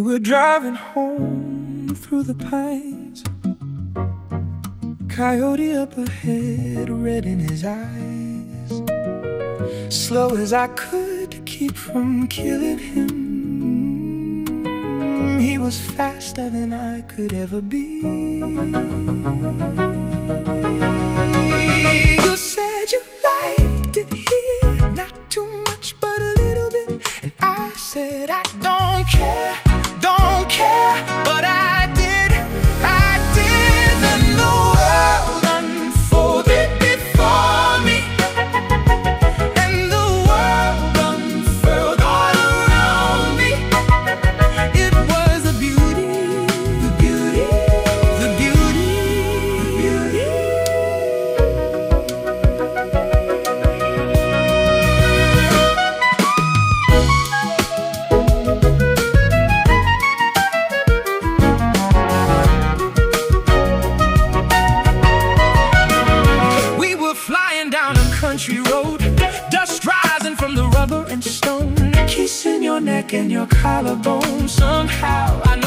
were driving home through the pines, coyote up ahead, red in his eyes. Slow as I could to keep from killing him, he was faster than I could ever be. You said you liked it here, not too much but a little bit. And I said I don't care, don't care, but I did, and the world unfolded before me, and the world unfurled all around me. It was the beauty, the beauty, the beauty, the beauty. Country road, dust rising from the rubber and stone, a kiss in your neck and your collarbone. Somehow I know